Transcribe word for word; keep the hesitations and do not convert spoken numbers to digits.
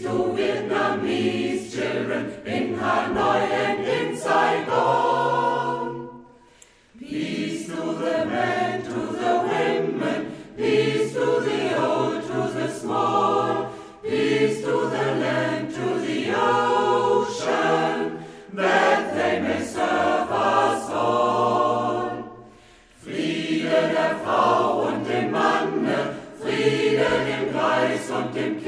to Vietnamese children in Hanoi and in Saigon. Peace to the men, to the women, peace to the old, to the small, peace to the land, to the ocean, that they may serve us all. Friede der Frau und dem Manne, Friede dem Geist und dem